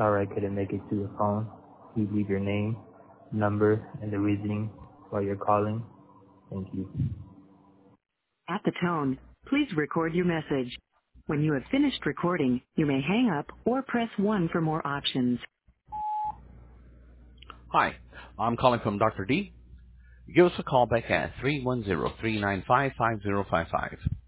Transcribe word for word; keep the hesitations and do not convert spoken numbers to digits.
Sorry I couldn't make it to the phone. Please leave your name, number, and the reasoning why you're calling. Thank you. At the tone, please record your message. When you have finished recording, you may hang up or press one for more options. Hi, I'm calling from Doctor D. Give us a call back at three one zero, three nine five, five zero five five.